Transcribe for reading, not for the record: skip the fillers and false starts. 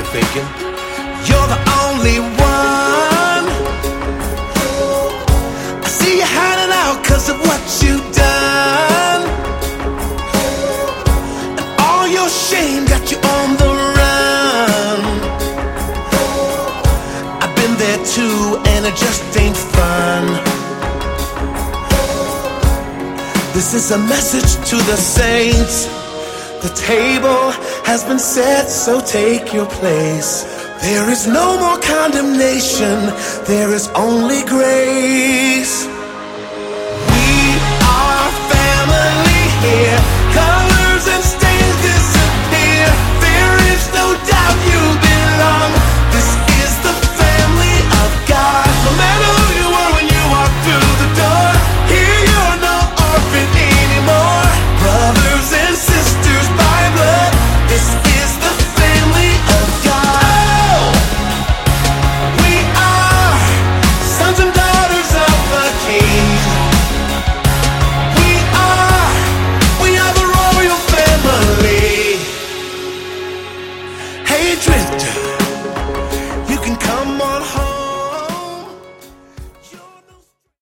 you're thinking. You're the only one. I see you hiding out 'cause of what you've done, and all your shame got you on the run. I've been there too, and it just ain't fun. This is a message to the saints. The table has been set, so take your place. There is no more condemnation, there is only grace. We are family here, colors and stains disappear. There is no doubt you belong. This is the family of God. No matter who you were when you walked through the door, here you're no orphan anymore. Brothers and sisters by blood, this is the family of God. We are sons and daughters of the King. We are the royal family. Hey, Drifter.